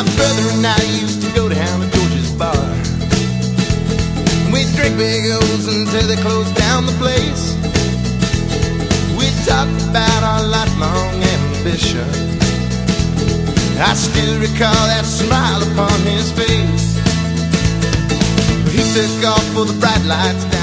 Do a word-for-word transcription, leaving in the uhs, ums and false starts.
My brother and I used to go down to George's bar. We'd drink big O's until they closed down the place. We talked about our lifelong ambition. I still recall that smile upon his face. He took off for the bright lights down